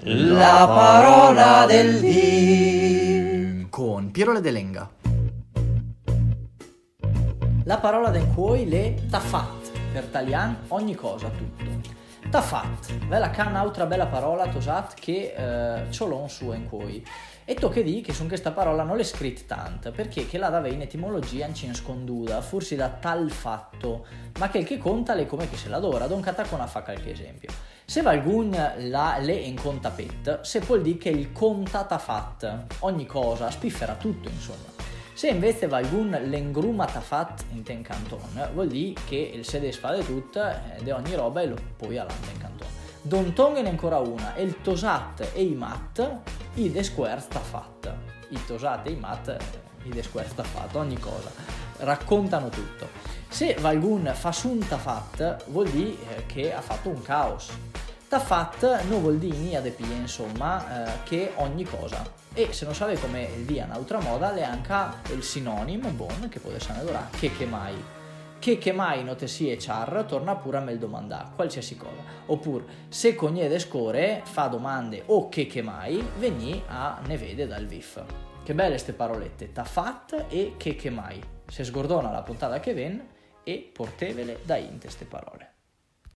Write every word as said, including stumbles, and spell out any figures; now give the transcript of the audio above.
La parola del dì con Piero Ledelenga. La parola den cuoi le tafat, per talian ogni cosa, tutto. Tafat, bella can un'altra bella parola tosat che eh, ciolon sua in cuoi. E to che di che su questa parola non l'è scritto tanto, perché che la dava in etimologia in cin sconduda, forse da tal fatto, ma che il che conta le come che se l'adora, don catacona fa qualche esempio. Se valgun la le in conta pet, se può dire che il conta tafat, ogni cosa, spiffera tutto insomma. Se invece valgun l'engruma tafat in ten canton, vuol dire che il sede spade tutto di ogni roba e lo poi all'anda in canton. Don tongen ancora una, e il tosat e i mat, i de square tafat. I tosat e i mat, i de square tafat, ogni cosa. Raccontano tutto. Se valgun fa sun tafat, vuol dire che ha fatto un caos. Tafat non vuol dire nia de pie, insomma, eh, che ogni cosa. E se non sapete come il dia un'altra moda, le anche il sinonimo, bon, che può essere adorare, che che mai. Che che mai non te si e char, torna pure a me il domandà, qualsiasi cosa. Oppure, se cognede score, fa domande o che che mai, veni a ne vede dal vif. Che belle ste parolette, tafat e che che mai. Se sgordona la puntata che ven e portevele da in ste parole.